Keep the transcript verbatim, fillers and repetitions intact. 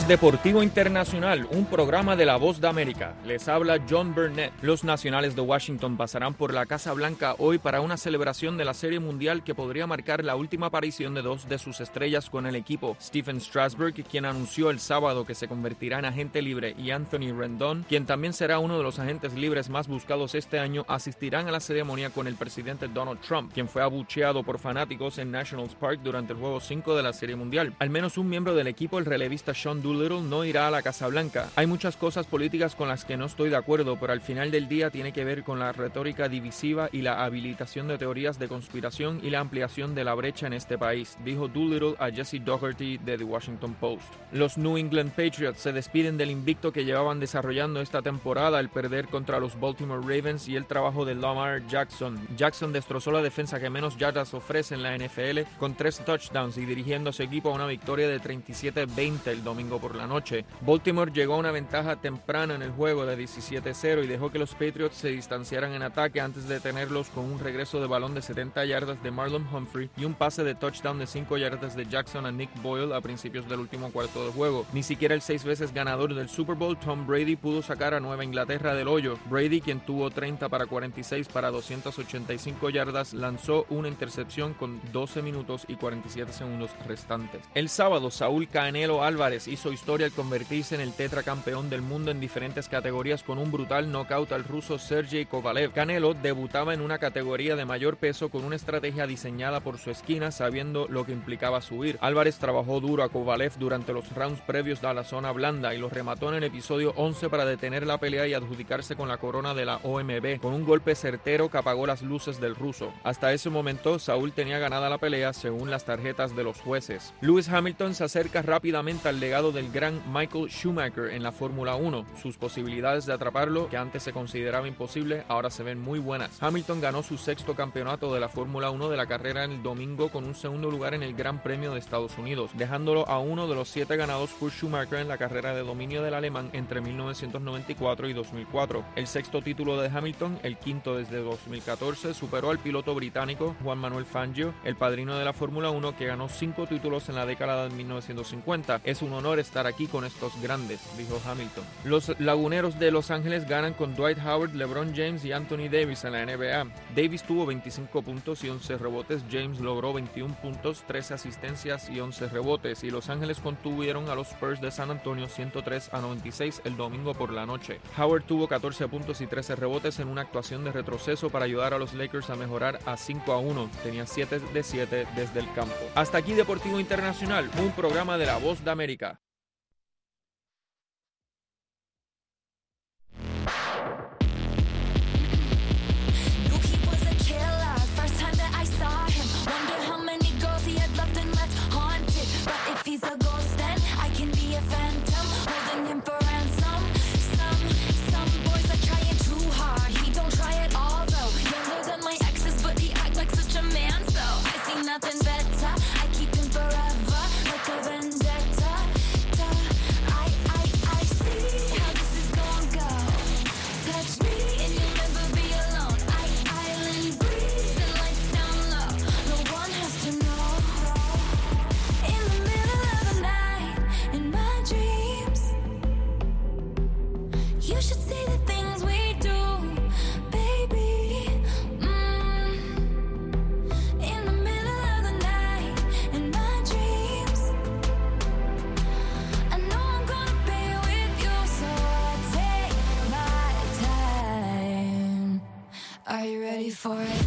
Deportivo Internacional, un programa de La Voz de América. Les habla John Burnett. Los Nacionales de Washington pasarán por la Casa Blanca hoy para una celebración de la Serie Mundial que podría marcar la última aparición de dos de sus estrellas con el equipo. Stephen Strasburg, quien anunció el sábado que se convertirá en agente libre, y Anthony Rendon, quien también será uno de los agentes libres más buscados este año, asistirán a la ceremonia con el presidente Donald Trump, quien fue abucheado por fanáticos en Nationals Park durante el Juego cinco de la Serie Mundial. Al menos un miembro del equipo, el relevista Sean Doolittle, no irá a la Casa Blanca. Hay muchas cosas políticas con las que no estoy de acuerdo, pero al final del día tiene que ver con la retórica divisiva y la habilitación de teorías de conspiración y la ampliación de la brecha en este país, dijo Doolittle a Jesse Dougherty de The Washington Post. Los New England Patriots se despiden del invicto que llevaban desarrollando esta temporada al perder contra los Baltimore Ravens y el trabajo de Lamar Jackson. Jackson destrozó la defensa que menos yardas ofrece en la N F L con tres touchdowns y dirigiendo a su equipo a una victoria de treinta y siete a veinte el domingo por la noche. Baltimore llegó a una ventaja temprana en el juego de diecisiete a cero y dejó que los Patriots se distanciaran en ataque antes de detenerlos con un regreso de balón de setenta yardas de Marlon Humphrey y un pase de touchdown de cinco yardas de Jackson a Nick Boyle a principios del último cuarto de juego. Ni siquiera el seis veces ganador del Super Bowl, Tom Brady, pudo sacar a Nueva Inglaterra del hoyo. Brady, quien tuvo treinta para cuarenta y seis para doscientas ochenta y cinco yardas, lanzó una intercepción con doce minutos y cuarenta y siete segundos restantes. El sábado, Saúl Canelo Álvarez hizo historia al convertirse en el tetracampeón del mundo en diferentes categorías con un brutal knockout al ruso Sergey Kovalev. Canelo debutaba en una categoría de mayor peso con una estrategia diseñada por su esquina, sabiendo lo que implicaba subir. Álvarez trabajó duro a Kovalev durante los rounds previos a la zona blanda y lo remató en el episodio once para detener la pelea y adjudicarse con la corona de la O M B, con un golpe certero que apagó las luces del ruso. Hasta ese momento, Saúl tenía ganada la pelea según las tarjetas de los jueces. Lewis Hamilton se acerca rápidamente al legado del gran Michael Schumacher en la Fórmula uno. Sus posibilidades de atraparlo, que antes se consideraba imposible, ahora se ven muy buenas. Hamilton ganó su sexto campeonato de la Fórmula uno de la carrera en el domingo con un segundo lugar en el Gran Premio de Estados Unidos, dejándolo a uno de los siete ganados por Schumacher en la carrera de dominio del alemán entre mil novecientos noventa y cuatro y dos mil cuatro. El sexto título de Hamilton, el quinto desde dos mil catorce, superó al piloto británico Juan Manuel Fangio, el padrino de la Fórmula uno, que ganó cinco títulos en la década de mil novecientos cincuenta. Es un honor estar aquí con estos grandes, dijo Hamilton. Los laguneros de Los Ángeles ganan con Dwight Howard, LeBron James y Anthony Davis en la N B A. Davis tuvo veinticinco puntos y once rebotes, James logró veintiún puntos, trece asistencias y once rebotes, y Los Ángeles contuvieron a los Spurs de San Antonio ciento tres a noventa y seis el domingo por la noche. Howard tuvo catorce puntos y trece rebotes en una actuación de retroceso para ayudar a los Lakers a mejorar a cinco a uno. Tenía siete de siete desde el campo. Hasta aquí Deportivo Internacional, un programa de La Voz de América. He's a ghost then I can be a phantom, holding him for ransom. Some, some boys are trying too hard. He don't try at all though. Younger than my exes, but he act like such a man. So I see nothing better. I keep him forever, like a vendetta. Duh. I, I, I see how this is gonna go. Touch me and you'll never be alone. I, island breeze and lights down low. No one has to know. In the middle of the night, in my dreams, you should see the things we do, baby. Mm. In the middle of the night, in my dreams, I know I'm gonna be with you, so I take my time. Are you ready for it?